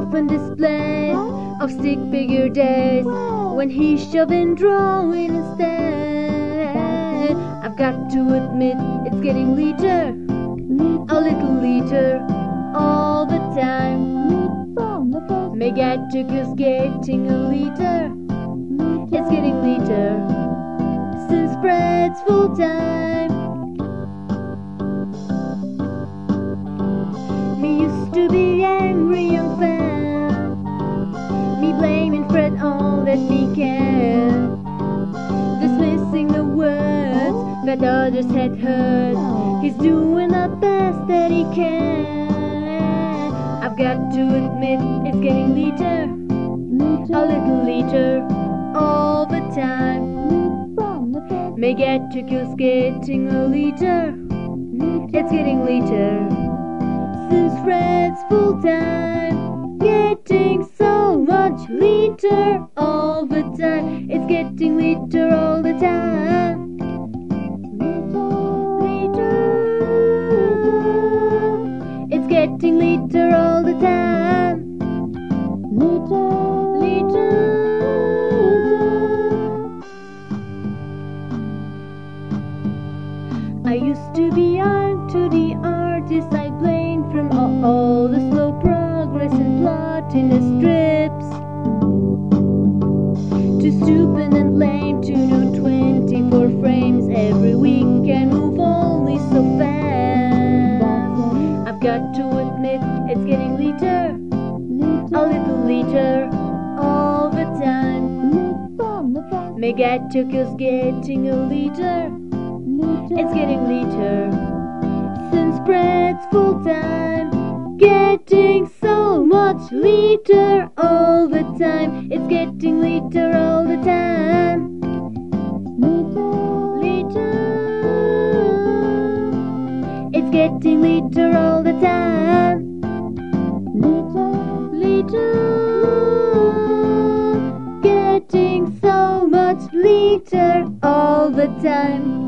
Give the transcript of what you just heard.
often displays of stick figure days when he's shoving drawing instead. I've got to admit it's getting later, a little later all the time. May get to cause getting a liter. It's getting later since Fred's full time. Me used to be angry young fan, me blaming Fred all that me can, dismissing the words that others had heard. He's doing the best that he can. I've got to admit it's getting later, a little later all the time. May get to cause getting a liter. It's getting later since Fred's full time. Getting so much later all the time. It's getting later all the time. It's getting later all the time. I used to be on to the artists I blamed from all the slow progress and plot in the strips. Too stupid and lame to know 24 frames every week and move only so fast. I've got to admit it's getting later, a little later all the time. May get to cause getting a liter. It's getting later since Fred's full time. Getting so much later all the time. It's getting later all the time. It's getting later all the time. Getting so much later all the time.